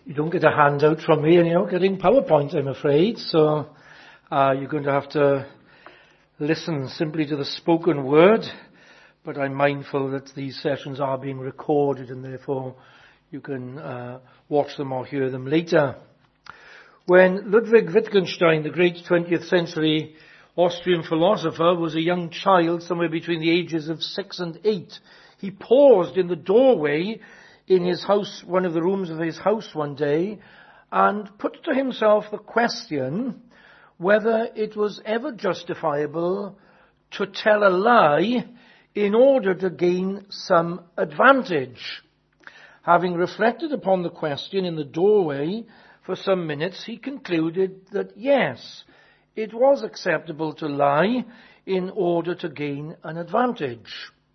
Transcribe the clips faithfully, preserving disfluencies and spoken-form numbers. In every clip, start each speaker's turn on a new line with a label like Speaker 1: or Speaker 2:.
Speaker 1: You don't get a handout from me, and you're not getting PowerPoint, I'm afraid. So uh, you're going to have to listen simply to the spoken word. But I'm mindful that these sessions are being recorded, and therefore you can uh, watch them or hear them later. When Ludwig Wittgenstein, the great twentieth century Austrian philosopher, was a young child, somewhere between the ages of six and eight, he paused in the doorway in his house, one of the rooms of his house one day, and put to himself the question whether it was ever justifiable to tell a lie in order to gain some advantage. Having reflected upon the question in the doorway for some minutes, he concluded that yes, it was acceptable to lie in order to gain an advantage.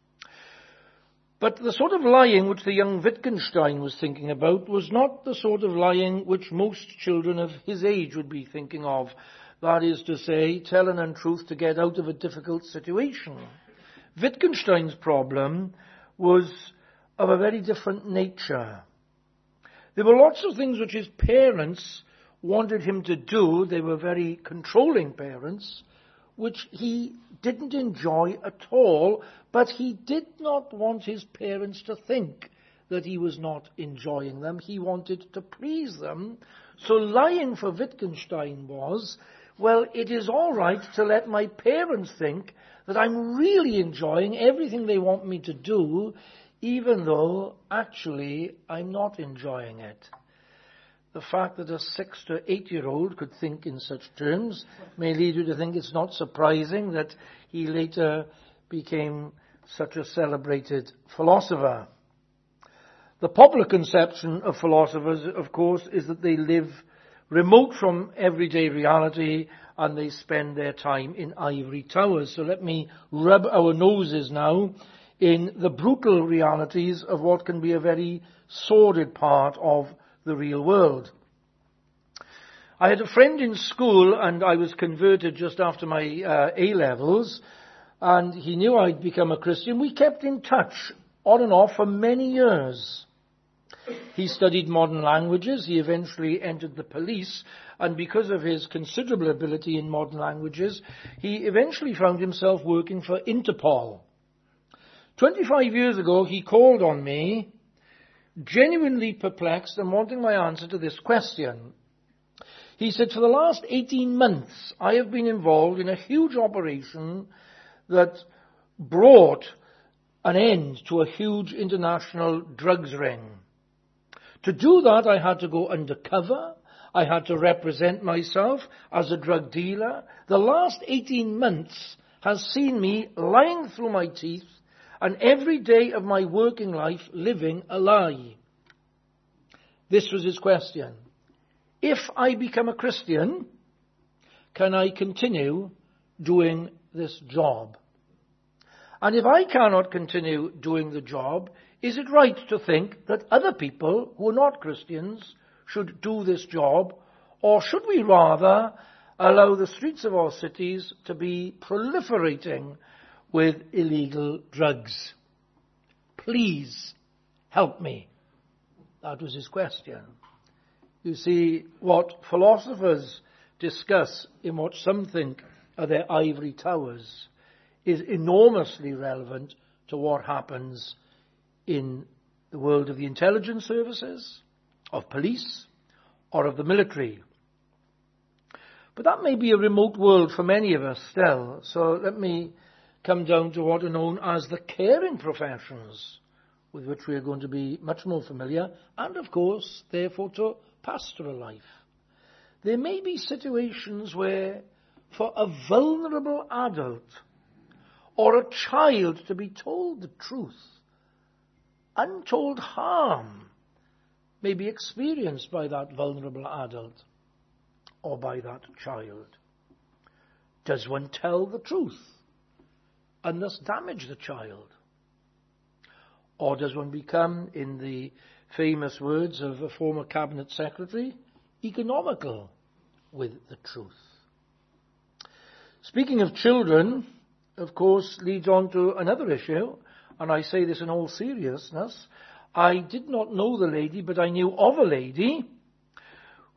Speaker 1: But the sort of lying which the young Wittgenstein was thinking about was not the sort of lying which most children of his age would be thinking of. That is to say, tell an untruth to get out of a difficult situation. Wittgenstein's problem was of a very different nature. There were lots of things which his parents wanted him to do. They were very controlling parents, which he didn't enjoy at all, but he did not want his parents to think that he was not enjoying them. He wanted to please them. So lying for Wittgenstein was, well, it is all right to let my parents think that I'm really enjoying everything they want me to do, even though actually I'm not enjoying it. The fact that a six to eight-year-old could think in such terms may lead you to think it's not surprising that he later became such a celebrated philosopher. The popular conception of philosophers, of course, is that they live remote from everyday reality and they spend their time in ivory towers. So let me rub our noses now in the brutal realities of what can be a very sordid part of the real world. I had a friend in school, and I was converted just after my uh, A-levels, and he knew I'd become a Christian. We kept in touch on and off for many years. He studied modern languages. He eventually entered the police, and because of his considerable ability in modern languages, he eventually found himself working for Interpol. twenty-five years ago, he called on me, genuinely perplexed and wanting my answer to this question. He said, for the last eighteen months, I have been involved in a huge operation that brought an end to a huge international drugs ring. To do that, I had to go undercover. I had to represent myself as a drug dealer. The last eighteen months has seen me lying through my teeth and every day of my working life living a lie. This was his question. If I become a Christian, can I continue doing this job? And if I cannot continue doing the job, is it right to think that other people who are not Christians should do this job? Or should we rather allow the streets of our cities to be proliferating with illegal drugs? Please help me. That was his question. You see, what philosophers discuss in what some think are their ivory towers is enormously relevant to what happens in the world of the intelligence services, of police, or of the military. But that may be a remote world for many of us still. So let me come down to what are known as the caring professions, with which we are going to be much more familiar, and of course, therefore, to pastoral life. There may be situations where, for a vulnerable adult or a child to be told the truth, untold harm may be experienced by that vulnerable adult or by that child. Does one tell the truth and thus damage the child? Or does one become, in the famous words of a former cabinet secretary, economical with the truth? Speaking of children, of course, leads on to another issue, and I say this in all seriousness. I did not know the lady, but I knew of a lady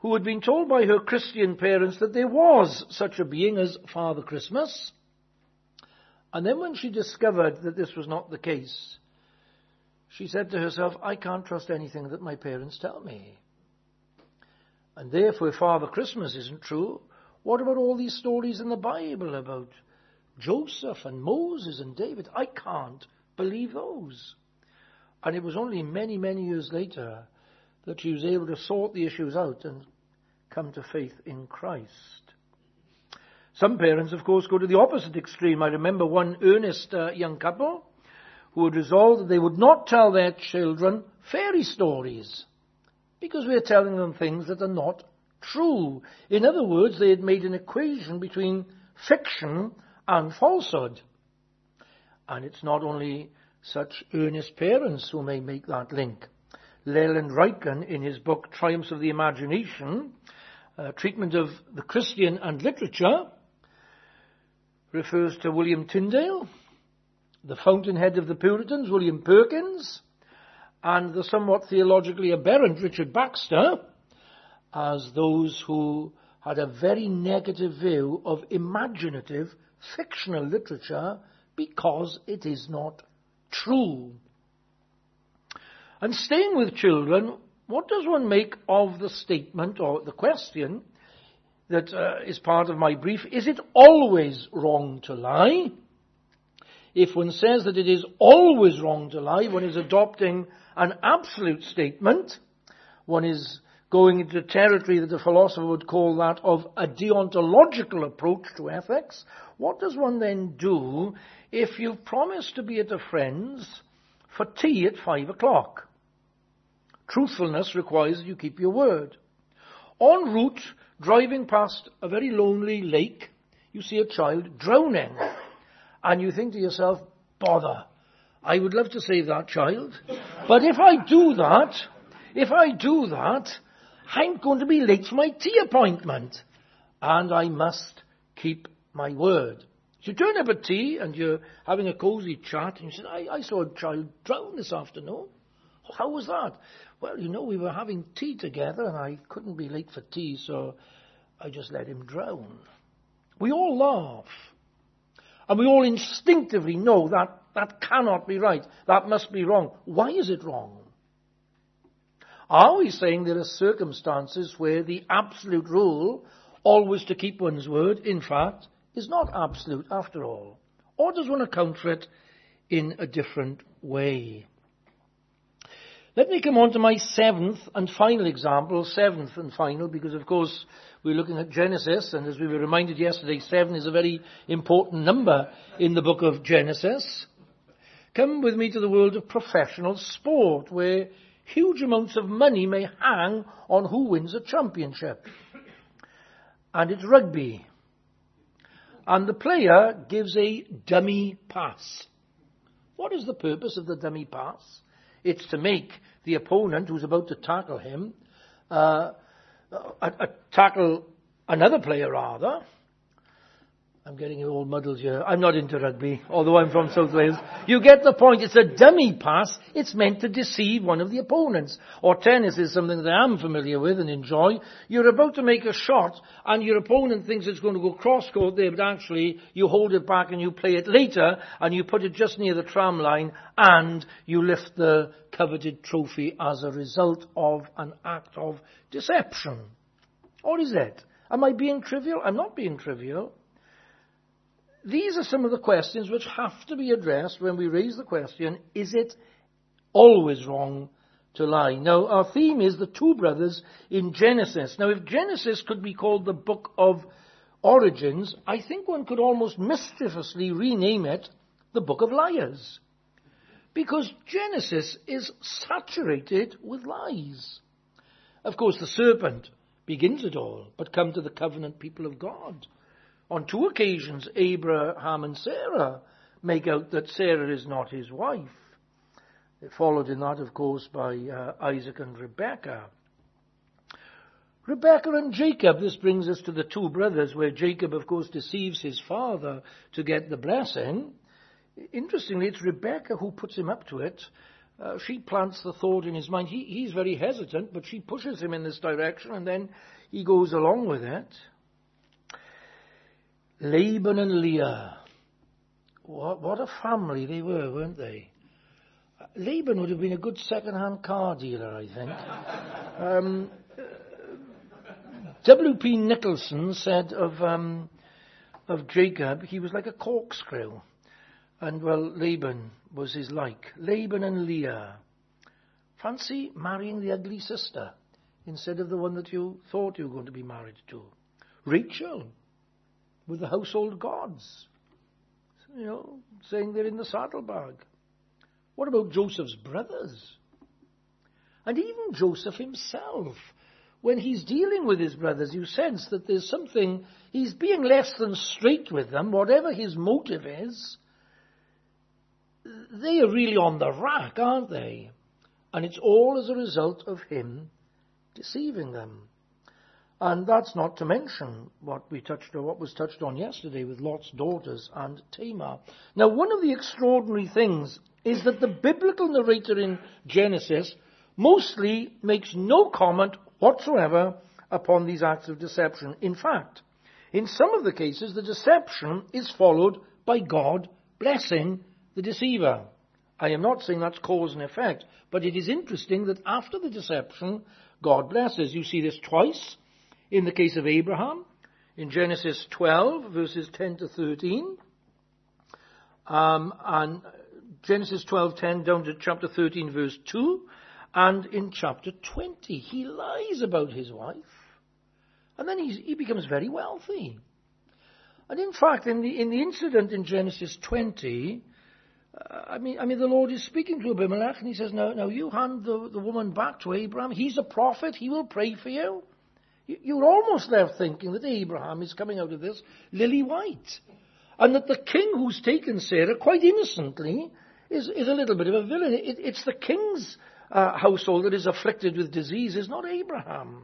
Speaker 1: who had been told by her Christian parents that there was such a being as Father Christmas. And then when she discovered that this was not the case, she said to herself, I can't trust anything that my parents tell me. And therefore, if Father Christmas isn't true, what about all these stories in the Bible about Joseph and Moses and David? I can't believe those. And it was only many, many years later that she was able to sort the issues out and come to faith in Christ. Some parents, of course, go to the opposite extreme. I remember one earnest uh, young couple who had resolved that they would not tell their children fairy stories because we are telling them things that are not true. In other words, they had made an equation between fiction and falsehood. And it's not only such earnest parents who may make that link. Leland Ryken, in his book Triumphs of the Imagination, a treatment of the Christian and literature, refers to William Tyndale, the fountainhead of the Puritans, William Perkins, and the somewhat theologically aberrant Richard Baxter as those who had a very negative view of imaginative fictional literature because it is not true. And staying with children, what does one make of the statement or the question that uh, is part of my brief? Is it always wrong to lie? If one says that it is always wrong to lie, one is adopting an absolute statement. One is going into territory that a philosopher would call that of a deontological approach to ethics. What does one then do if you've promised to be at a friend's for tea at five o'clock? Truthfulness requires that you keep your word. En route, driving past a very lonely lake, you see a child drowning. And you think to yourself, bother, I would love to save that child. But if I do that, if I do that, I'm going to be late for my tea appointment. And I must keep my word. So you turn up at tea and you're having a cosy chat and you say, I, I saw a child drown this afternoon. How was that? Well, you know, we were having tea together and I couldn't be late for tea, so I just let him drown. We all laugh. And we all instinctively know that that cannot be right. That must be wrong. Why is it wrong? Are we saying there are circumstances where the absolute rule, always to keep one's word, in fact, is not absolute after all? Or does one account for it in a different way? Let me come on to my seventh and final example, seventh and final, because of course we're looking at Genesis, and as we were reminded yesterday, seven is a very important number in the book of Genesis. Come with me to the world of professional sport, where huge amounts of money may hang on who wins a championship. And it's rugby. And the player gives a dummy pass. What is the purpose of the dummy pass? It's to make the opponent who's about to tackle him uh, uh, uh, tackle another player rather. I'm getting it all muddled here. I'm not into rugby, although I'm from South Wales. You get the point. It's a dummy pass. It's meant to deceive one of the opponents. Or tennis is something that I am familiar with and enjoy. You're about to make a shot and your opponent thinks it's going to go cross-court there, but actually you hold it back and you play it later and you put it just near the tram line and you lift the coveted trophy as a result of an act of deception. Or is it? Am I being trivial? I'm not being trivial. These are some of the questions which have to be addressed when we raise the question, is it always wrong to lie? Now, our theme is the two brothers in Genesis. Now, if Genesis could be called the book of origins, I think one could almost mischievously rename it the book of liars. Because Genesis is saturated with lies. Of course, the serpent begins it all, but come to the covenant people of God. On two occasions, Abraham and Sarah make out that Sarah is not his wife. It followed in that, of course, by uh, Isaac and Rebekah. Rebekah and Jacob, this brings us to the two brothers, where Jacob, of course, deceives his father to get the blessing. Interestingly, it's Rebekah who puts him up to it. Uh, she plants the thought in his mind. He, he's very hesitant, but she pushes him in this direction, and then he goes along with it. Laban and Leah. What, what a family they were, weren't they? Laban would have been a good second-hand car dealer, I think. um, W P Nicholson said of um, of Jacob, he was like a corkscrew. And, well, Laban was his like. Laban and Leah. Fancy marrying the ugly sister instead of the one that you thought you were going to be married to. Rachel, with the household gods. You know, saying they're in the saddlebag. What about Joseph's brothers? And even Joseph himself. When he's dealing with his brothers, you sense that there's something, he's being less than straight with them, whatever his motive is. They are really on the rack, aren't they? And it's all as a result of him deceiving them. And that's not to mention what we touched on, what was touched on yesterday with Lot's daughters and Tamar. Now, one of the extraordinary things is that the biblical narrator in Genesis mostly makes no comment whatsoever upon these acts of deception. In fact, in some of the cases, the deception is followed by God blessing the deceiver. I am not saying that's cause and effect, but it is interesting that after the deception, God blesses. You see this twice in the case of Abraham, in Genesis twelve, verses ten to thirteen, um, and Genesis twelve ten down to chapter thirteen, verse two, and in chapter twenty, he lies about his wife, and then he's, he becomes very wealthy. And in fact, in the in the incident in Genesis twenty, uh, I mean, I mean, the Lord is speaking to Abimelech, and he says, "Now, now you hand the, the woman back to Abraham. He's a prophet. He will pray for you." You, you're almost left thinking that Abraham is coming out of this lily white, and that the king who's taken Sarah quite innocently is is a little bit of a villain. It, it's the king's uh, household that is afflicted with disease, is not Abraham.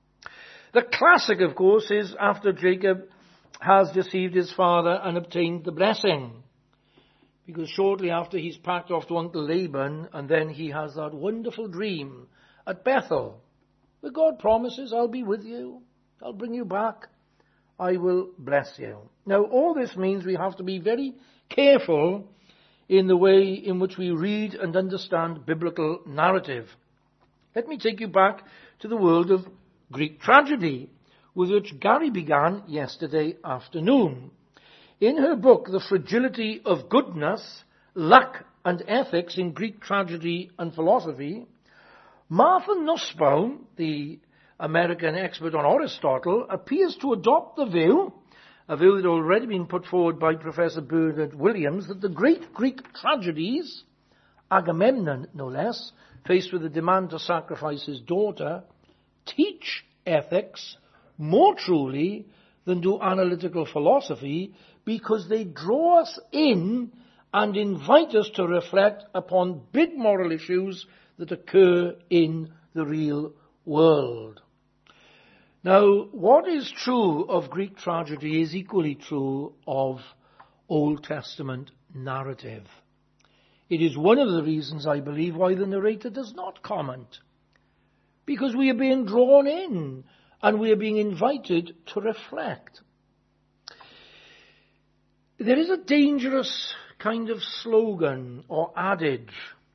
Speaker 1: The classic, of course, is after Jacob has deceived his father and obtained the blessing. Because shortly after he's packed off to Uncle Laban, and then he has that wonderful dream at Bethel, where God promises, I'll be with you, I'll bring you back, I will bless you. Now, all this means we have to be very careful in the way in which we read and understand biblical narrative. Let me take you back to the world of Greek tragedy, with which Gary began yesterday afternoon. In her book, The Fragility of Goodness, Luck and Ethics in Greek Tragedy and Philosophy, Martha Nussbaum, the American expert on Aristotle, appears to adopt the view, a view that had already been put forward by Professor Bernard Williams, that the great Greek tragedies, Agamemnon no less, faced with the demand to sacrifice his daughter, teach ethics more truly than do analytical philosophy, because they draw us in and invite us to reflect upon big moral issues that occur in the real world. Now, what is true of Greek tragedy is equally true of Old Testament narrative. It is one of the reasons, I believe, why the narrator does not comment. Because we are being drawn in and we are being invited to reflect. There is a dangerous kind of slogan or adage.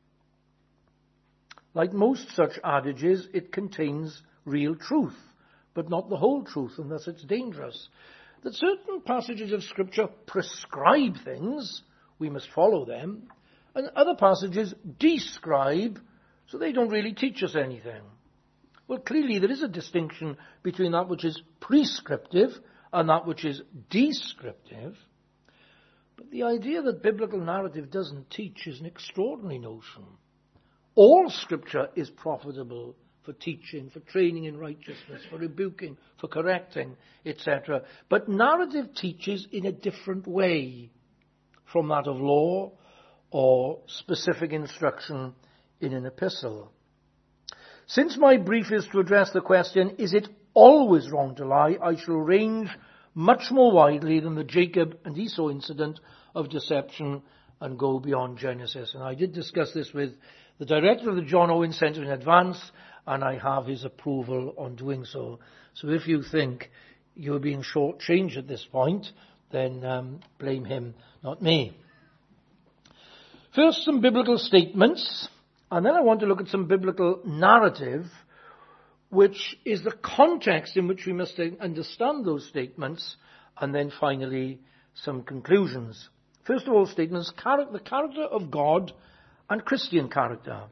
Speaker 1: Like most such adages, it contains real truth, but not the whole truth, and thus it's dangerous. That certain passages of Scripture prescribe things, we must follow them, and other passages describe, so they don't really teach us anything. Well, clearly there is a distinction between that which is prescriptive and that which is descriptive. But the idea that biblical narrative doesn't teach is an extraordinary notion. All Scripture is profitable for teaching, for training in righteousness, for rebuking, for correcting, et cetera. But narrative teaches in a different way from that of law or specific instruction in an epistle. Since my brief is to address the question, is it always wrong to lie, I shall range much more widely than the Jacob and Esau incident of deception and go beyond Genesis. And I did discuss this with the director of the John Owen Centre in advance, and I have his approval on doing so. So if you think you're being shortchanged at this point, then um, blame him, not me. First, some biblical statements, and then I want to look at some biblical narrative, which is the context in which we must understand those statements, and then finally some conclusions. First of all, statements, the character of God and Christian character.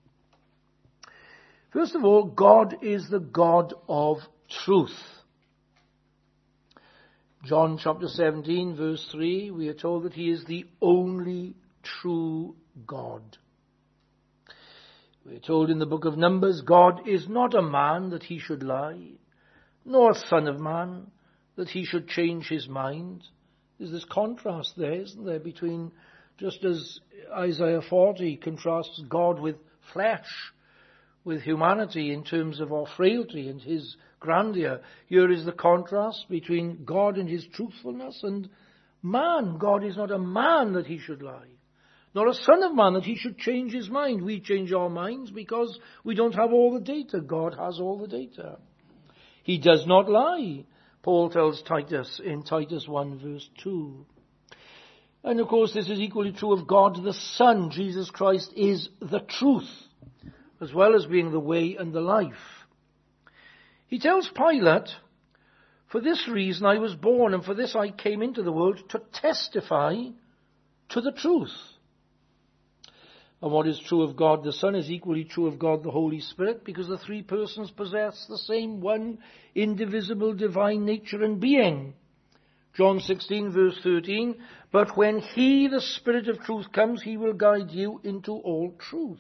Speaker 1: First of all, God is the God of truth. John chapter seventeen, verse three, we are told that he is the only true God. We are told in the book of Numbers, God is not a man that he should lie, nor a son of man that he should change his mind. There's this contrast there, isn't there, between, just as Isaiah forty contrasts God with flesh, with humanity in terms of our frailty and his grandeur. Here is the contrast between God and his truthfulness and man. God is not a man that he should lie, nor a son of man that he should change his mind. We change our minds because we don't have all the data. God has all the data. He does not lie, Paul tells Titus in Titus one verse two. And of course this is equally true of God the Son. Jesus Christ is the truth, as well as being the way and the life. He tells Pilate, for this reason I was born, and for this I came into the world, to testify to the truth. And what is true of God the Son is equally true of God the Holy Spirit, because the three persons possess the same one indivisible divine nature and being. John sixteen verse thirteen, but when he, the Spirit of truth, comes, he will guide you into all truth.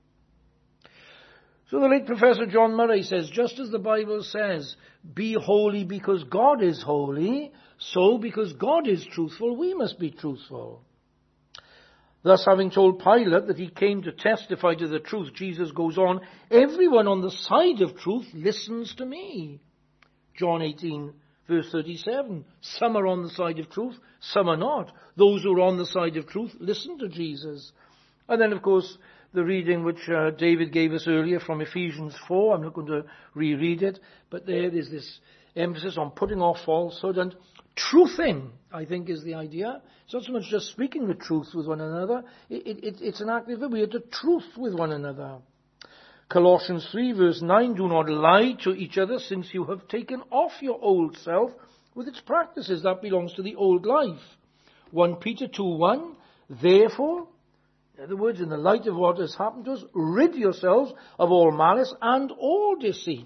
Speaker 1: So the late Professor John Murray says, just as the Bible says, be holy because God is holy, so because God is truthful, we must be truthful. Thus, having told Pilate that he came to testify to the truth, Jesus goes on, everyone on the side of truth listens to me. John eighteen, verse thirty-seven. Some are on the side of truth, some are not. Those who are on the side of truth listen to Jesus. And then, of course, the reading which uh, David gave us earlier from Ephesians four, I'm not going to reread it, but there is this emphasis on putting off falsehood and truthing, I think, is the idea. It's not so much just speaking the truth with one another. It, it, it's an active, we are to truth with one another. Colossians three verse nine, do not lie to each other, since you have taken off your old self with its practices. That belongs to the old life. First Peter two one, therefore, in other words, in the light of what has happened to us, rid yourselves of all malice and all deceit.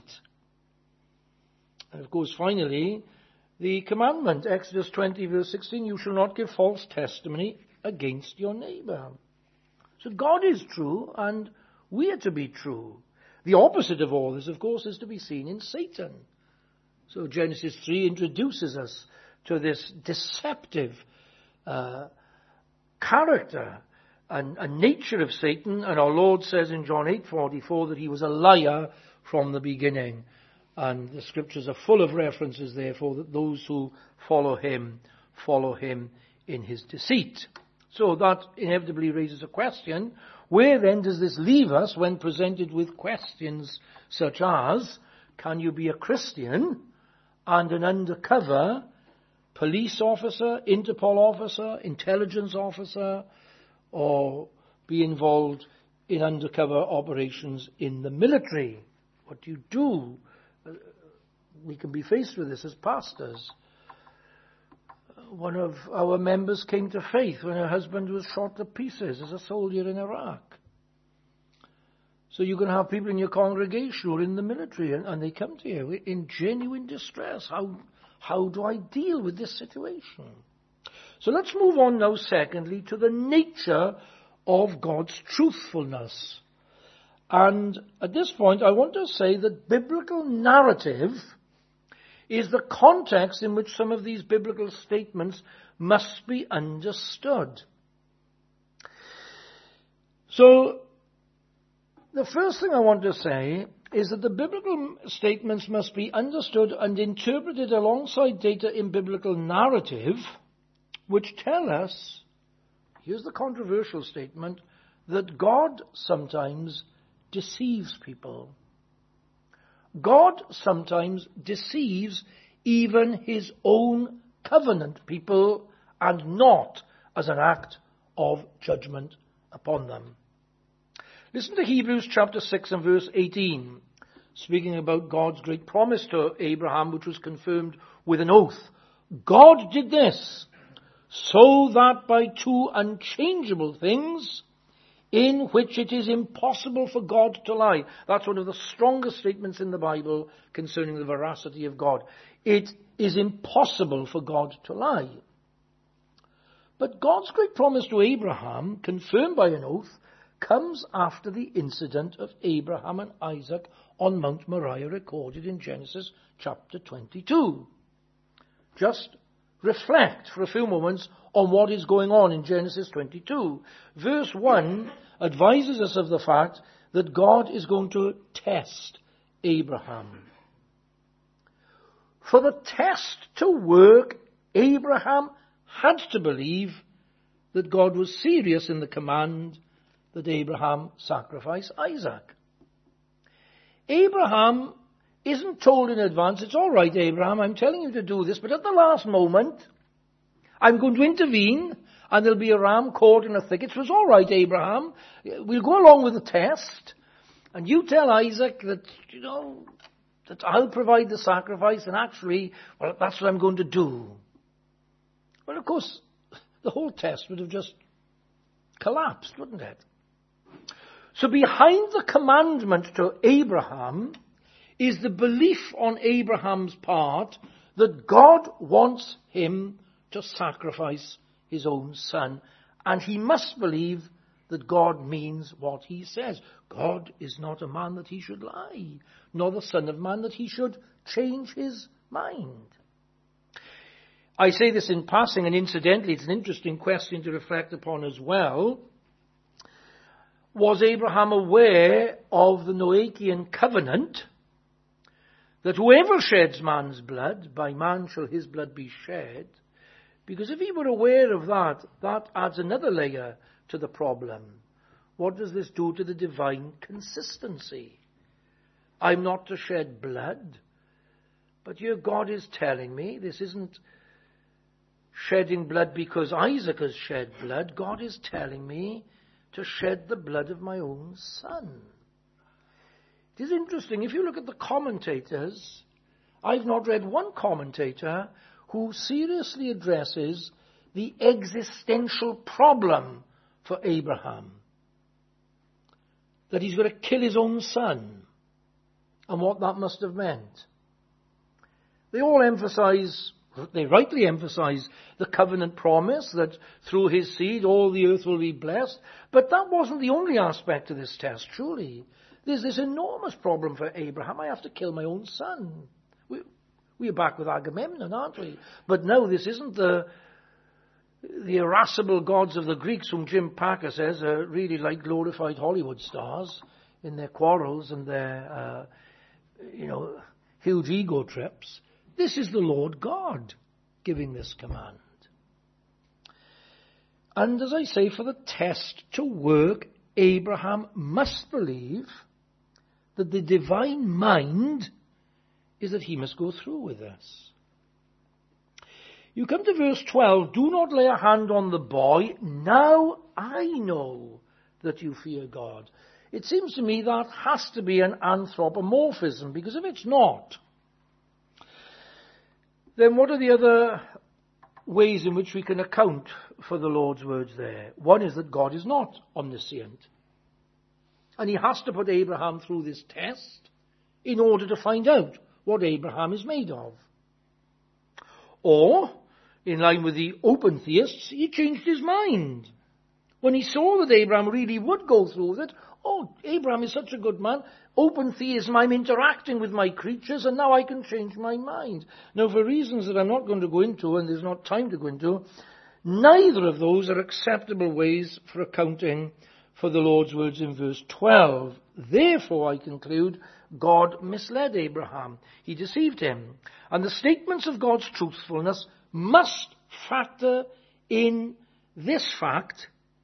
Speaker 1: And of course, finally, the commandment, Exodus twenty verse sixteen, you shall not give false testimony against your neighbor. So God is true and we are to be true. The opposite of all this, of course, is to be seen in Satan. So Genesis three introduces us to this deceptive uh, character and, and nature of Satan. And our Lord says in John eight forty-four that he was a liar from the beginning. And the scriptures are full of references, therefore, that those who follow him, follow him in his deceit. So that inevitably raises a question. Where then does this leave us when presented with questions such as, can you be a Christian and an undercover police officer, Interpol officer, intelligence officer, or be involved in undercover operations in the military? What do you do? We can be faced with this as pastors. One of our members came to faith when her husband was shot to pieces as a soldier in Iraq. So you can have people in your congregation who are in the military and, and they come to you in genuine distress. How, how do I deal with this situation? So let's move on now, secondly, to the nature of God's truthfulness. And at this point, I want to say that biblical narrative is the context in which some of these biblical statements must be understood. So, the first thing I want to say is that the biblical statements must be understood and interpreted alongside data in biblical narrative, which tell us, here's the controversial statement, that God sometimes deceives people. God sometimes deceives even his own covenant people, and not as an act of judgment upon them. Listen to Hebrews chapter six and verse eighteen, speaking about God's great promise to Abraham, which was confirmed with an oath. God did this so that by two unchangeable things, in which it is impossible for God to lie. That's one of the strongest statements in the Bible concerning the veracity of God. It is impossible for God to lie. But God's great promise to Abraham, confirmed by an oath, comes after the incident of Abraham and Isaac on Mount Moriah, recorded in Genesis chapter twenty-two. Just reflect for a few moments on what is going on in Genesis twenty-two. Verse one advises us of the fact that God is going to test Abraham. For the test to work, Abraham had to believe that God was serious in the command that Abraham sacrifice Isaac. Abraham isn't told in advance, it's all right, Abraham, I'm telling you to do this, but at the last moment, I'm going to intervene, and there'll be a ram caught in a thicket. So it's all right, Abraham, we'll go along with the test, and you tell Isaac that, you know, that I'll provide the sacrifice, and actually, well, that's what I'm going to do. Well, of course, the whole test would have just collapsed, wouldn't it? So behind the commandment to Abraham is the belief on Abraham's part that God wants him to sacrifice his own son. And he must believe that God means what he says. God is not a man that he should lie, nor the son of man that he should change his mind. I say this in passing, and incidentally, it's an interesting question to reflect upon as well. Was Abraham aware of the Noachian covenant, that whoever sheds man's blood, by man shall his blood be shed? Because if he were aware of that, that adds another layer to the problem. What does this do to the divine consistency? I'm not to shed blood, but here God is telling me this isn't shedding blood because Isaac has shed blood. God is telling me to shed the blood of my own son. It is interesting, if you look at the commentators, I've not read one commentator who seriously addresses the existential problem for Abraham, that he's going to kill his own son, and what that must have meant. They all emphasize, they rightly emphasize the covenant promise that through his seed all the earth will be blessed. But that wasn't the only aspect of this test, truly. There's this enormous problem for Abraham. I have to kill my own son. We, we're back with Agamemnon, aren't we? But no, this isn't the, the irascible gods of the Greeks whom Jim Packer says are really like glorified Hollywood stars in their quarrels and their, uh, you know, huge ego trips. This is the Lord God giving this command. And as I say, for the test to work, Abraham must believe that the divine mind is that he must go through with this. You come to verse twelve, do not lay a hand on the boy. Now I know that you fear God. It seems to me that has to be an anthropomorphism, because if it's not, then what are the other ways in which we can account for the Lord's words there? One is that God is not omniscient. And he has to put Abraham through this test in order to find out what Abraham is made of. Or, in line with the open theists, he changed his mind. When he saw that Abraham really would go through with it, oh, Abraham is such a good man. Open theism, I'm interacting with my creatures, and now I can change my mind. Now, for reasons that I'm not going to go into, and there's not time to go into, neither of those are acceptable ways for accounting for the Lord's words in verse twelve. Therefore, I conclude, God misled Abraham. He deceived him. And the statements of God's truthfulness must factor in this fact,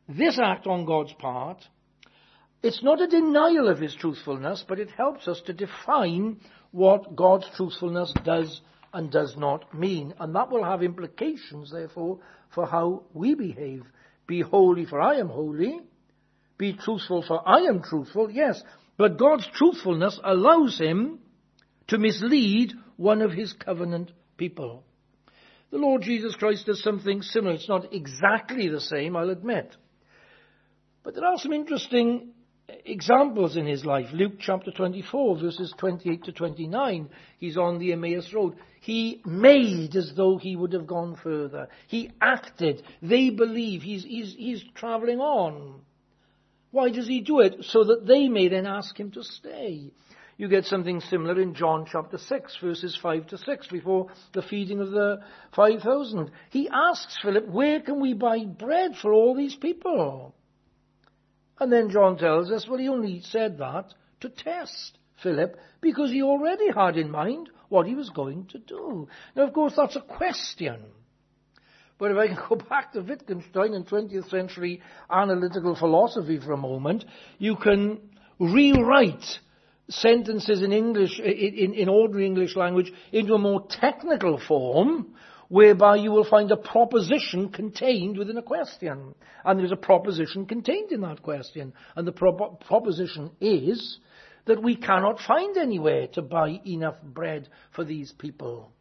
Speaker 1: this act on God's part, it's not a denial of his truthfulness, but it helps us to define what God's truthfulness does and does not mean. And that will have implications, therefore, for how we behave. Be holy, for I am holy. Be truthful, for I am truthful. Yes, but God's truthfulness allows him to mislead one of his covenant people. The Lord Jesus Christ does something similar. It's not exactly the same, I'll admit. But there are some interesting examples in his life. Luke chapter twenty-four, verses twenty-eight to twenty-nine. He's on the Emmaus Road. He made as though he would have gone further. He acted. They believe. He's, he's, he's travelling on. Why does he do it? So that they may then ask him to stay. You get something similar in John chapter six, verses five to six, before the feeding of the five thousand. He asks Philip, where can we buy bread for all these people? And then John tells us, well, he only said that to test Philip, because he already had in mind what he was going to do. Now, of course, that's a question. But if I can go back to Wittgenstein and twentieth century analytical philosophy for a moment, you can rewrite sentences in English, in, in ordinary English language, into a more technical form, whereby you will find a proposition contained within a question. And there's a proposition contained in that question. And the pro- proposition is that we cannot find anywhere to buy enough bread for these people.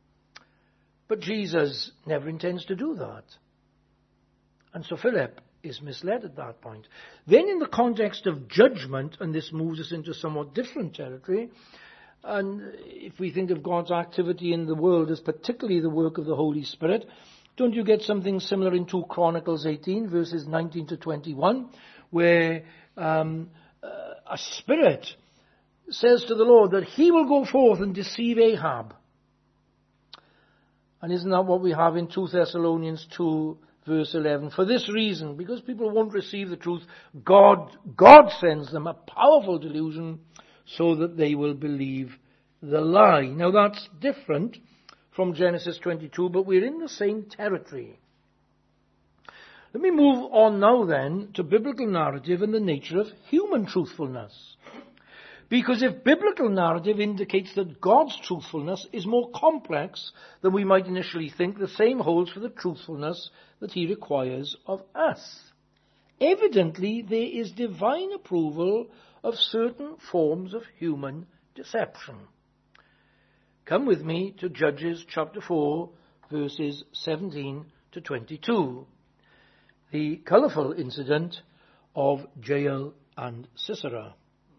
Speaker 1: But Jesus never intends to do that. And so Philip is misled at that point. Then in the context of judgment, and this moves us into somewhat different territory, and if we think of God's activity in the world as particularly the work of the Holy Spirit, don't you get something similar in two Chronicles eighteen, verses nineteen to twenty-one, where um, uh, a spirit says to the Lord that he will go forth and deceive Ahab. And isn't that what we have in two Thessalonians two, verse eleven? For this reason, because people won't receive the truth, God, God sends them a powerful delusion so that they will believe the lie. Now that's different from Genesis twenty-two, but we're in the same territory. Let me move on now then to biblical narrative and the nature of human truthfulness. Because if biblical narrative indicates that God's truthfulness is more complex than we might initially think, the same holds for the truthfulness that he requires of us. Evidently, there is divine approval of certain forms of human deception. Come with me to Judges chapter four, verses seventeen to twenty-two. The colourful incident of Jael and Sisera.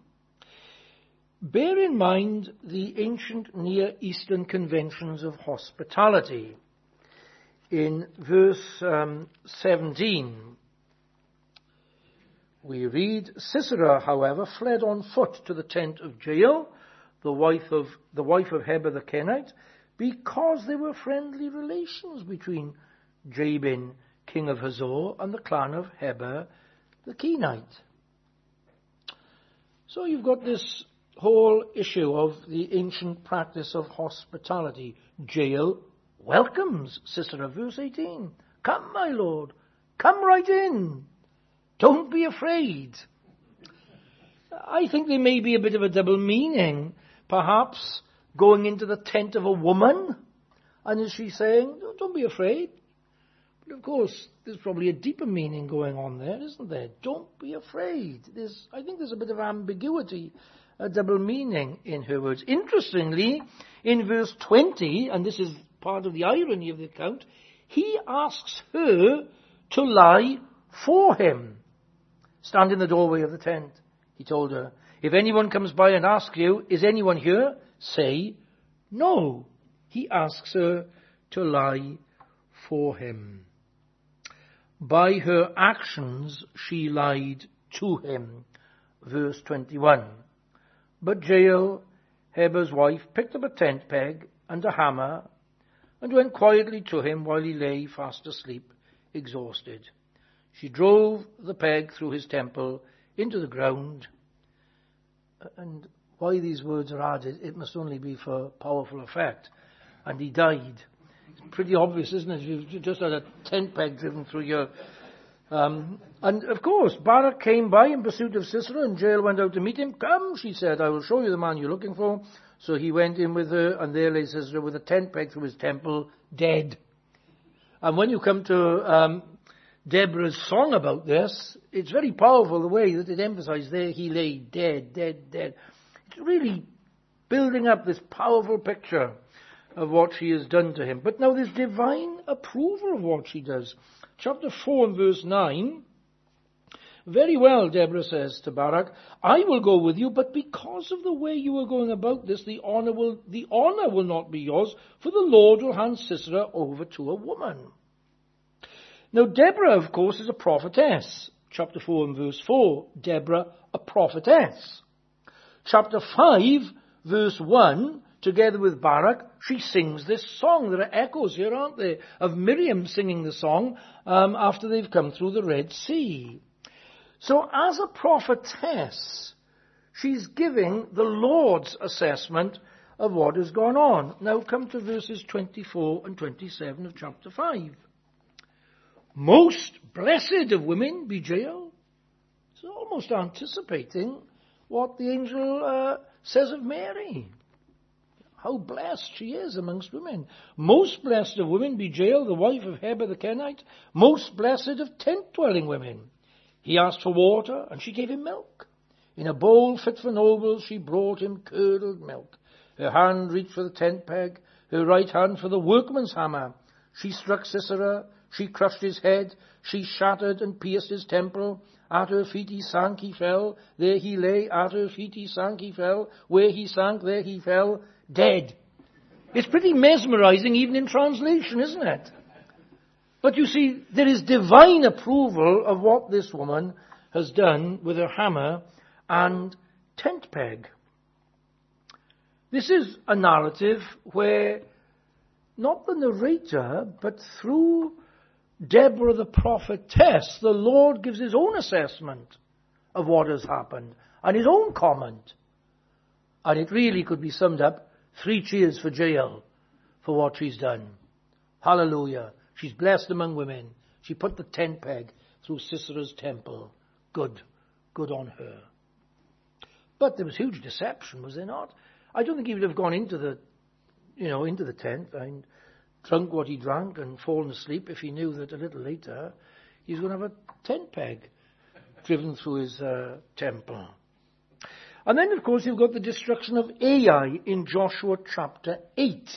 Speaker 1: Bear in mind the ancient Near Eastern conventions of hospitality. In verse um, seventeen, we read, Sisera, however, fled on foot to the tent of Jael, the wife of the wife of Heber the Kenite, because there were friendly relations between Jabin, king of Hazor, and the clan of Heber the Kenite. So you've got this whole issue of the ancient practice of hospitality. Jael welcomes Sisera, verse eighteen. Come, my lord, come right in. Don't be afraid. I think there may be a bit of a double meaning. Perhaps going into the tent of a woman, and is she saying, don't be afraid? But of course, there's probably a deeper meaning going on there, isn't there? Don't be afraid. There's, I think there's a bit of ambiguity, a double meaning in her words. Interestingly, in verse twenty, and this is part of the irony of the account, he asks her to lie for him. Stand in the doorway of the tent, he told her. If anyone comes by and asks you, is anyone here? Say, no. He asks her to lie for him. By her actions she lied to him. Verse twenty-one. But Jael, Heber's wife, picked up a tent peg and a hammer and went quietly to him while he lay fast asleep, exhausted. She drove the peg through his temple into the ground. And why these words are added, it must only be for powerful effect. And he died. It's pretty obvious, isn't it? You've just had a tent peg driven through your Um, and of course, Barak came by in pursuit of Sisera, and Jael went out to meet him. Come, she said, I will show you the man you're looking for. So he went in with her, and there lay Sisera with a tent peg through his temple, dead. And when you come to um, Deborah's song about this, it's very powerful the way that it emphasizes there he lay dead, dead, dead. It's really building up this powerful picture of what she has done to him. But now there's divine approval of what she does. Chapter four and verse nine. Very well, Deborah says to Barak, I will go with you, but because of the way you are going about this, the honor will, the honor will not be yours, for the Lord will hand Sisera over to a woman. Now, Deborah, of course, is a prophetess. Chapter four and verse four, Deborah, a prophetess. Chapter five, verse one, together with Barak, she sings this song. There are echoes here, aren't there, of Miriam singing the song um, after they've come through the Red Sea. So as a prophetess, she's giving the Lord's assessment of what has gone on. Now come to verses twenty-four and twenty-seven of chapter five. Most blessed of women be Jael. It's almost anticipating what the angel uh, says of Mary. How blessed she is amongst women. Most blessed of women be Jael, the wife of Heber the Kenite. Most blessed of tent-dwelling women. He asked for water, and she gave him milk. In a bowl fit for nobles, she brought him curdled milk. Her hand reached for the tent peg, her right hand for the workman's hammer. She struck Sisera, she crushed his head, she shattered and pierced his temple. At her feet he sank, he fell, there he lay. At her feet he sank, he fell, where he sank, there he fell, dead. It's pretty mesmerizing even in translation, isn't it? But you see, there is divine approval of what this woman has done with her hammer and tent peg. This is a narrative where not the narrator, but through Deborah the prophetess, the Lord gives his own assessment of what has happened and his own comment. And it really could be summed up, three cheers for Jael for what she's done. Hallelujah. She's blessed among women. She put the tent peg through Sisera's temple. Good. Good on her. But there was huge deception, was there not? I don't think he would have gone into the, you know, into the tent and drunk what he drank and fallen asleep if he knew that a little later he was going to have a tent peg driven through his uh, temple. And then, of course, you've got the destruction of Ai in Joshua chapter eight.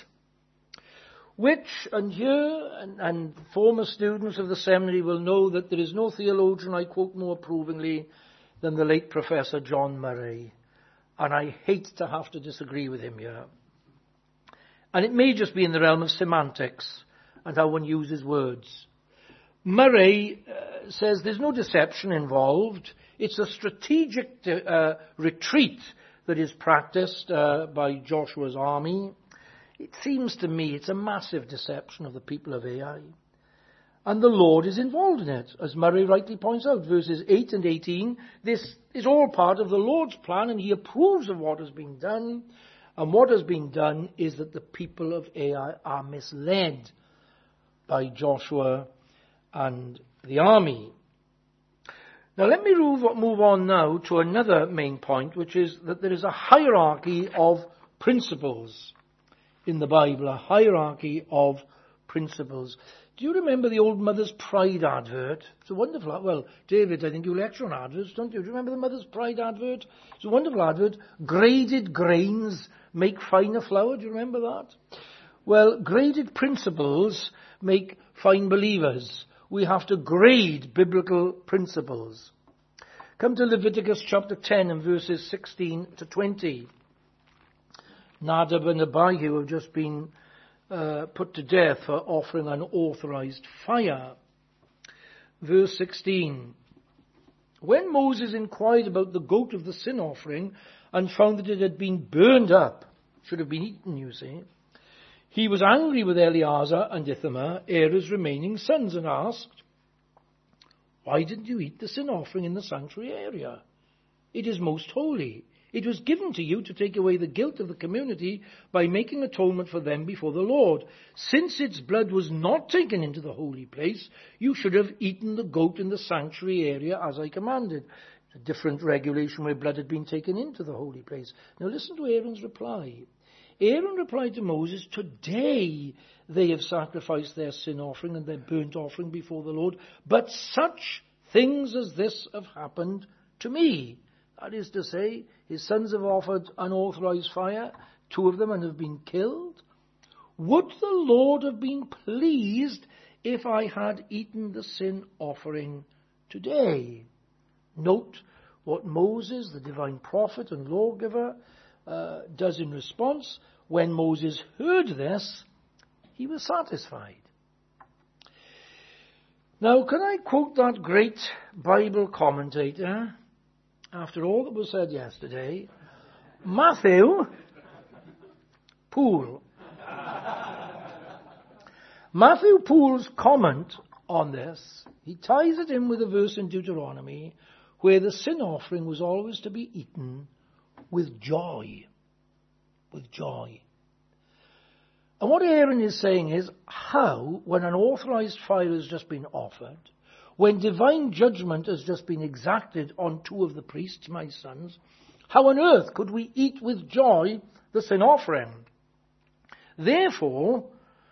Speaker 1: Which, and here, and, and former students of the seminary will know that there is no theologian I quote more approvingly than the late Professor John Murray. And I hate to have to disagree with him here. And it may just be in the realm of semantics and how one uses words. Murray uh, says there's no deception involved. It's a strategic uh, retreat that is practiced uh, by Joshua's army. It seems to me it's a massive deception of the people of Ai. And the Lord is involved in it, as Murray rightly points out. Verses eight and eighteen, this is all part of the Lord's plan, and he approves of what has been done. And what has been done is that the people of Ai are misled by Joshua and the army. Now let me move, move on now to another main point, which is that there is a hierarchy of principles in the Bible, a hierarchy of principles. Do you remember the old Mother's Pride advert? It's a wonderful, well, David, I think you lecture on adverts, don't you? Do you remember the Mother's Pride advert? It's a wonderful advert. Graded grains make finer flour. Do you remember that? Well, graded principles make fine believers. We have to grade biblical principles. Come to Leviticus chapter ten and verses sixteen to twenty. Nadab and Abihu have just been uh, put to death for offering unauthorized fire. Verse sixteen. When Moses inquired about the goat of the sin offering and found that it had been burned up, should have been eaten, you see, he was angry with Eleazar and Ithamar, Aaron's remaining sons, and asked, why didn't you eat the sin offering in the sanctuary area? It is most holy. It was given to you to take away the guilt of the community by making atonement for them before the Lord. Since its blood was not taken into the holy place, you should have eaten the goat in the sanctuary area as I commanded. A different regulation where blood had been taken into the holy place. Now listen to Aaron's reply. Aaron replied to Moses, today they have sacrificed their sin offering and their burnt offering before the Lord, but such things as this have happened to me. That is to say, his sons have offered unauthorized fire, two of them, and have been killed. Would the Lord have been pleased if I had eaten the sin offering today? Note what Moses, the divine prophet and lawgiver, uh, does in response. When Moses heard this, he was satisfied. Now, can I quote that great Bible commentator, after all that was said yesterday, Matthew Poole. Matthew Poole's comment on this, he ties it in with a verse in Deuteronomy where the sin offering was always to be eaten with joy. With joy. And what Aaron is saying is how, when an authorized fire has just been offered, when divine judgment has just been exacted on two of the priests, my sons, how on earth could we eat with joy the sin offering? Therefore,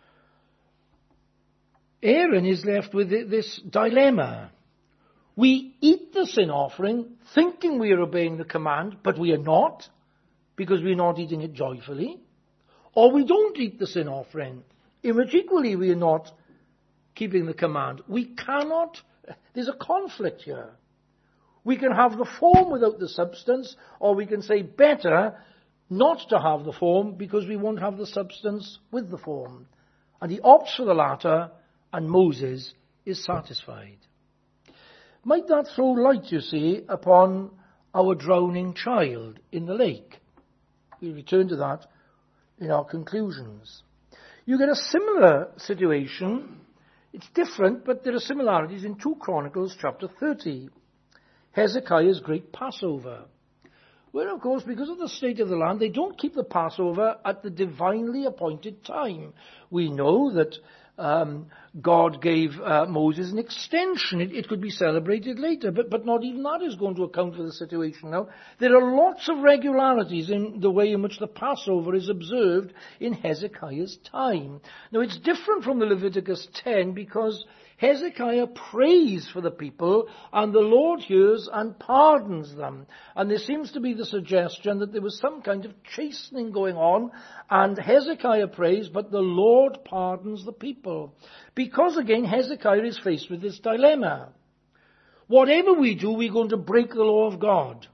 Speaker 1: Aaron is left with this dilemma. We eat the sin offering thinking we are obeying the command, but we are not, because we are not eating it joyfully. Or we don't eat the sin offering, in which equally we are not keeping the command. We cannot, there's a conflict here. We can have the form without the substance, or we can say better not to have the form because we won't have the substance with the form. And he opts for the latter, and Moses is satisfied. Might that throw light, you see, upon our drowning child in the lake? We'll return to that in our conclusions. You get a similar situation. It's different, but there are similarities in two Chronicles chapter thirty. Hezekiah's great Passover. Where, of course, because of the state of the land, they don't keep the Passover at the divinely appointed time. We know that um, God gave uh, Moses an extension. It, it could be celebrated later, but, but not even that is going to account for the situation now. There are lots of regularities in the way in which the Passover is observed in Hezekiah's time. Now, it's different from the Leviticus ten because Hezekiah prays for the people and the Lord hears and pardons them. And there seems to be the suggestion that there was some kind of chastening going on, and Hezekiah prays, but the Lord pardons the people. Because again, Hezekiah is faced with this dilemma. Whatever we do, we're going to break the law of God.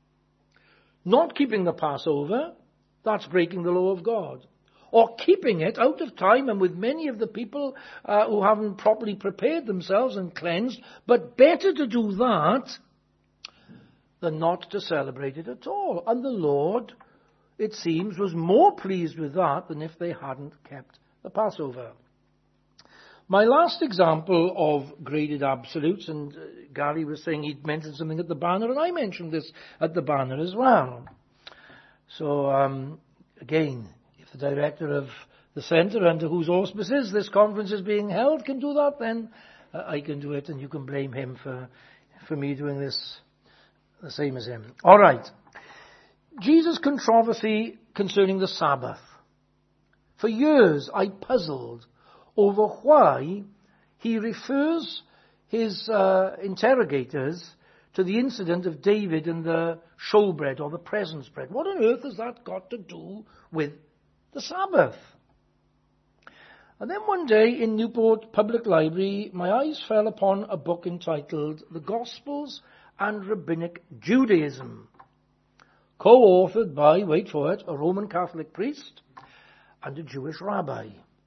Speaker 1: Not keeping the Passover, that's breaking the law of God. Or keeping it out of time and with many of the people uh, who haven't properly prepared themselves and cleansed. But better to do that than not to celebrate it at all. And the Lord, it seems, was more pleased with that than if they hadn't kept the Passover. My last example of graded absolutes, and Gary was saying he'd mentioned something at the banner, and I mentioned this at the banner as well. So, um, again, the director of the centre, under whose auspices this conference is being held, can do that, then uh, I can do it, and you can blame him for for me doing this the same as him. All right. Jesus' controversy concerning the Sabbath. For years I puzzled over why he refers his uh, interrogators to the incident of David and the showbread or the presence bread. What on earth has that got to do with the Sabbath? And then one day in Newport Public Library, my eyes fell upon a book entitled The Gospels and Rabbinic Judaism, co-authored by, wait for it, a Roman Catholic priest and a Jewish rabbi.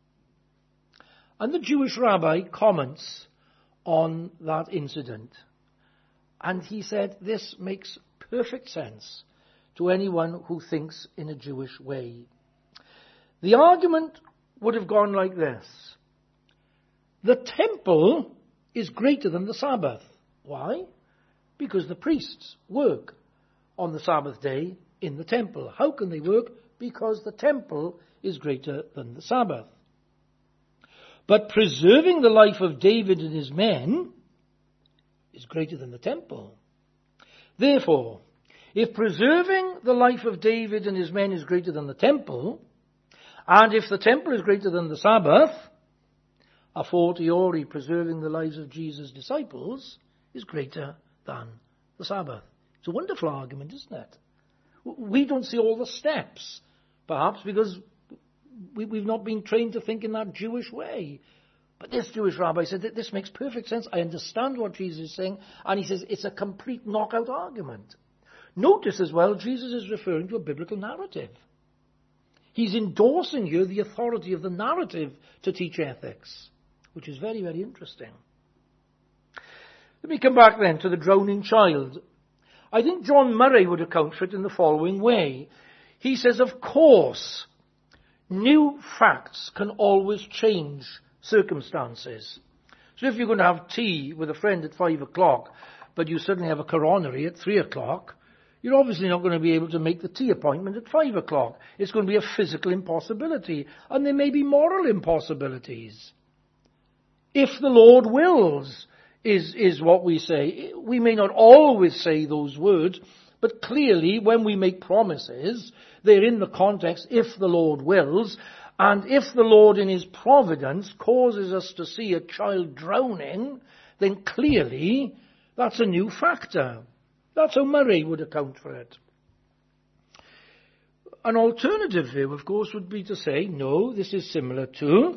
Speaker 1: And the Jewish rabbi comments on that incident. And he said, this makes perfect sense to anyone who thinks in a Jewish way. The argument would have gone like this. The temple is greater than the Sabbath. Why? Because the priests work on the Sabbath day in the temple. How can they work? Because the temple is greater than the Sabbath. But preserving the life of David and his men is greater than the temple. Therefore, if preserving the life of David and his men is greater than the temple, and if the temple is greater than the Sabbath, a fortiori preserving the lives of Jesus' disciples is greater than the Sabbath. It's a wonderful argument, isn't it? We don't see all the steps, perhaps because we, we've not been trained to think in that Jewish way. But this Jewish rabbi said that this makes perfect sense. I understand what Jesus is saying. And he says it's a complete knockout argument. Notice as well, Jesus is referring to a biblical narrative. He's endorsing here the authority of the narrative to teach ethics, which is very, very interesting. Let me come back then to the drowning child. I think John Murray would account for it in the following way. He says, of course, new facts can always change circumstances. So if you're going to have tea with a friend at five o'clock, but you suddenly have a coronary at three o'clock, you're obviously not going to be able to make the tea appointment at five o'clock. It's going to be a physical impossibility. And there may be moral impossibilities. If the Lord wills, is, is what we say. We may not always say those words, but clearly when we make promises, they're in the context, if the Lord wills. And if the Lord in his providence causes us to see a child drowning, then clearly that's a new factor. That's how Murray would account for it. An alternative view, of course, would be to say, no, this is similar to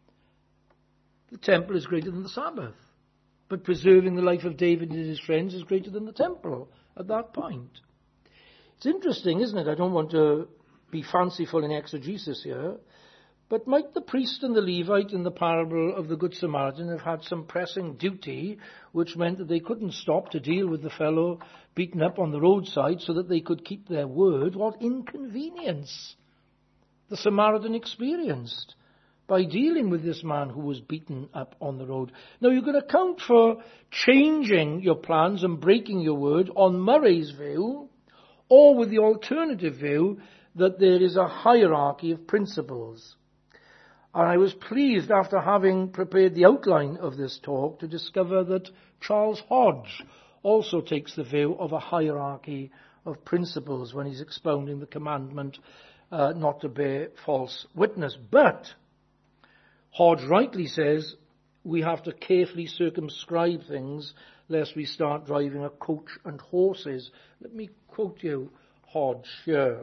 Speaker 1: the temple is greater than the Sabbath. But preserving the life of David and his friends is greater than the temple at that point. It's interesting, isn't it? I don't want to be fanciful in exegesis here, but might the priest and the Levite in the parable of the Good Samaritan have had some pressing duty, which meant that they couldn't stop to deal with the fellow beaten up on the roadside so that they could keep their word? What inconvenience the Samaritan experienced by dealing with this man who was beaten up on the road. Now you can account for changing your plans and breaking your word on Murray's view, or with the alternative view that there is a hierarchy of principles. And I was pleased, after having prepared the outline of this talk, to discover that Charles Hodge also takes the view of a hierarchy of principles when he's expounding the commandment uh, not to bear false witness. But Hodge rightly says we have to carefully circumscribe things lest we start driving a coach and horses. Let me quote you Hodge here.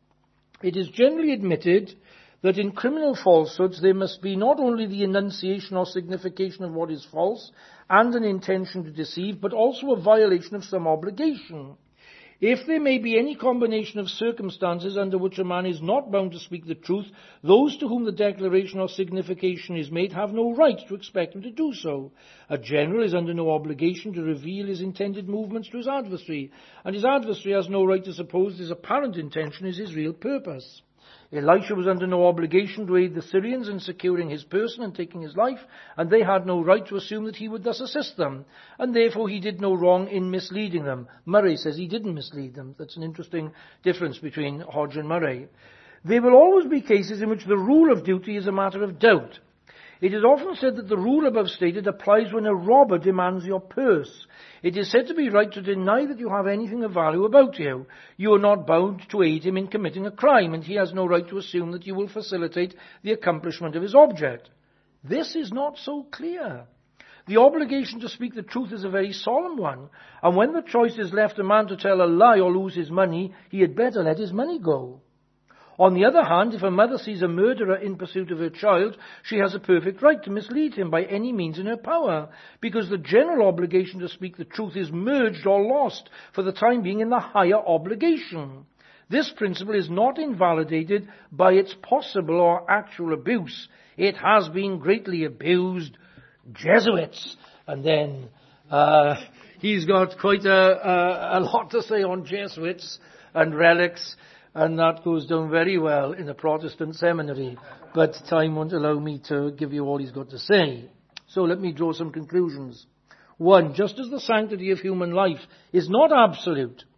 Speaker 1: It is generally admitted that in criminal falsehoods there must be not only the enunciation or signification of what is false and an intention to deceive, but also a violation of some obligation. If there may be any combination of circumstances under which a man is not bound to speak the truth, those to whom the declaration or signification is made have no right to expect him to do so. A general is under no obligation to reveal his intended movements to his adversary, and his adversary has no right to suppose his apparent intention is his real purpose. Elisha was under no obligation to aid the Syrians in securing his person and taking his life, and they had no right to assume that he would thus assist them, and therefore he did no wrong in misleading them. Murray says he didn't mislead them. That's an interesting difference between Hodge and Murray. There will always be cases in which the rule of duty is a matter of doubt. It is often said that the rule above stated applies when a robber demands your purse. It is said to be right to deny that you have anything of value about you. You are not bound to aid him in committing a crime, and he has no right to assume that you will facilitate the accomplishment of his object. This is not so clear. The obligation to speak the truth is a very solemn one, and when the choice is left a man to tell a lie or lose his money, he had better let his money go. On the other hand, if a mother sees a murderer in pursuit of her child, she has a perfect right to mislead him by any means in her power, because the general obligation to speak the truth is merged or lost for the time being in the higher obligation. This principle is not invalidated by its possible or actual abuse. It has been greatly abused. Jesuits. And then uh, he's got quite a, a, a lot to say on Jesuits and relics. And that goes down very well in a Protestant seminary. But time won't allow me to give you all he's got to say. So let me draw some conclusions. One, just as the sanctity of human life is not absolute,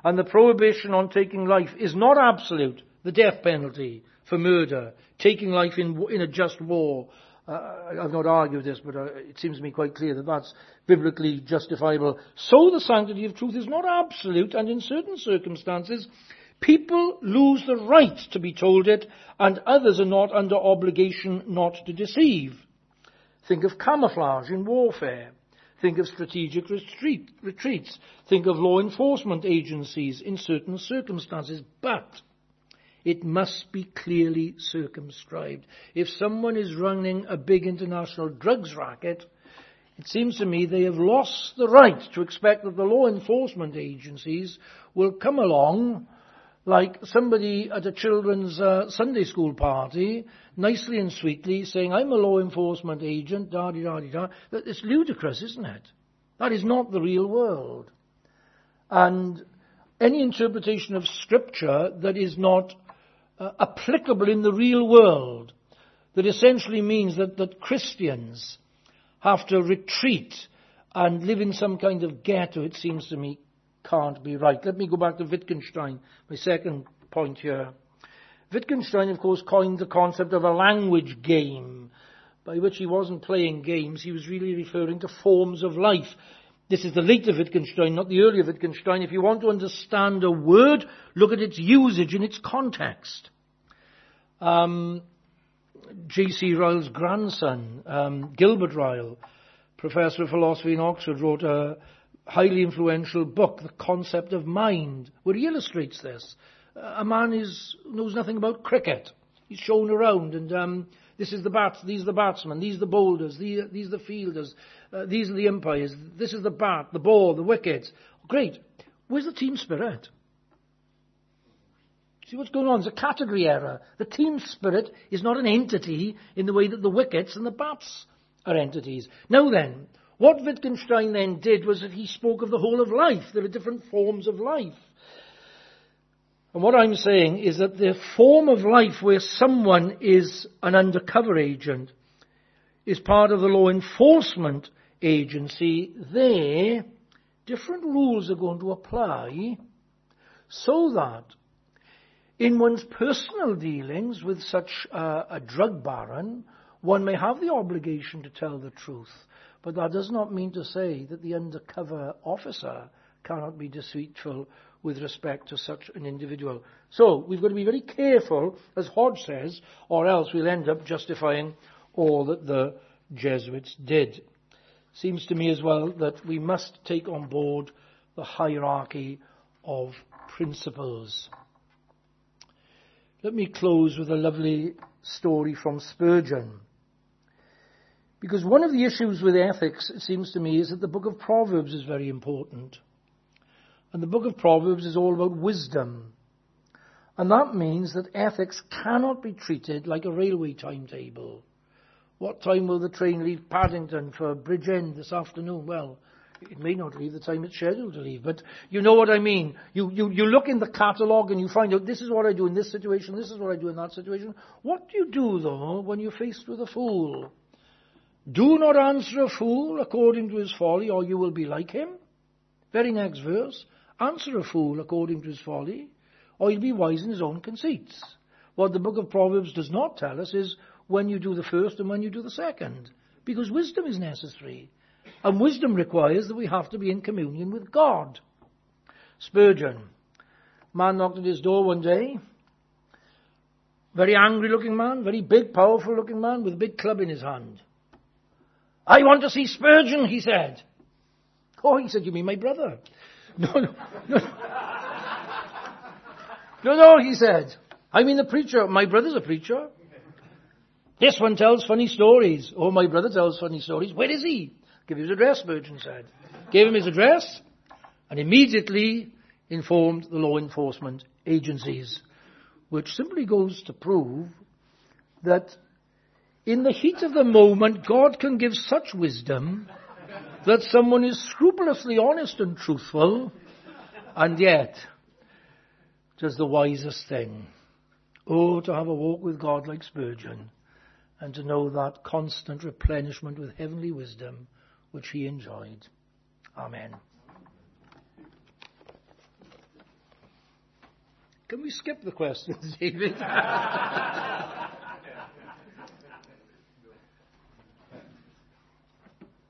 Speaker 1: And the prohibition on taking life is not absolute. The death penalty for murder, taking life in, in a just war. Uh, I've not argued this, but uh, it seems to me quite clear that that's biblically justifiable. So the sanctity of truth is not absolute, and in certain circumstances, people lose the right to be told it, and others are not under obligation not to deceive. Think of camouflage in warfare. Think of strategic retreat, retreats. Think of law enforcement agencies in certain circumstances. But it must be clearly circumscribed. If someone is running a big international drugs racket, it seems to me they have lost the right to expect that the law enforcement agencies will come along like somebody at a children's uh, Sunday school party, nicely and sweetly saying, I'm a law enforcement agent, da-di-da-di-da. It's ludicrous, isn't it? That is not the real world. And any interpretation of Scripture that is not uh, applicable in the real world, that essentially means that, that Christians have to retreat and live in some kind of ghetto, it seems to me, can't be right. Let me go back to Wittgenstein, my second point here. Wittgenstein, of course, coined the concept of a language game, by which he wasn't playing games, he was really referring to forms of life. This is the later Wittgenstein, not the earlier Wittgenstein. If you want to understand a word, look at its usage in its context. Um, J C Ryle's grandson, um, Gilbert Ryle, professor of philosophy in Oxford, wrote a highly influential book, The Concept of Mind, where he illustrates this. Uh, a man is, knows nothing about cricket. He's shown around, and um, this is the bats, these are the batsmen, these are the bowlers, these, these are the fielders, uh, these are the umpires, this is the bat, the ball, the wickets. Great. Where's the team spirit? See what's going on? It's a category error. The team spirit is not an entity in the way that the wickets and the bats are entities. Now then, what Wittgenstein then did was that he spoke of the whole of life. There are different forms of life. And what I'm saying is that the form of life where someone is an undercover agent is part of the law enforcement agency. There, different rules are going to apply so that in one's personal dealings with such uh, a drug baron, one may have the obligation to tell the truth. But that does not mean to say that the undercover officer cannot be deceitful with respect to such an individual. So we've got to be very careful, as Hodge says, or else we'll end up justifying all that the Jesuits did. Seems to me as well that we must take on board the hierarchy of principles. Let me close with a lovely story from Spurgeon. Because one of the issues with ethics, it seems to me, is that the book of Proverbs is very important. And the book of Proverbs is all about wisdom. And that means that ethics cannot be treated like a railway timetable. What time will the train leave Paddington for Bridgend this afternoon? Well, it may not leave the time it's scheduled to leave, but you know what I mean. You, you, you look in the catalogue and you find out this is what I do in this situation, this is what I do in that situation. What do you do, though, when you're faced with a fool? Do not answer a fool according to his folly, or you will be like him. Very next verse. Answer a fool according to his folly, or he'll be wise in his own conceits. What the book of Proverbs does not tell us is when you do the first and when you do the second. Because wisdom is necessary. And wisdom requires that we have to be in communion with God. Spurgeon. Man knocked at his door one day. Very angry looking man, very big, powerful looking man with a big club in his hand. I want to see Spurgeon, he said. Oh, he said, you mean my brother? No, no, no. No, no, he said. I mean the preacher. My brother's a preacher. This one tells funny stories. Oh, my brother tells funny stories. Where is he? Give him his address, Spurgeon said. Gave him his address and immediately informed the law enforcement agencies, which simply goes to prove that in the heat of the moment, God can give such wisdom that someone is scrupulously honest and truthful, and yet does the wisest thing. Oh, to have a walk with God like Spurgeon, and to know that constant replenishment with heavenly wisdom which he enjoyed. Amen. Can we skip the questions, David?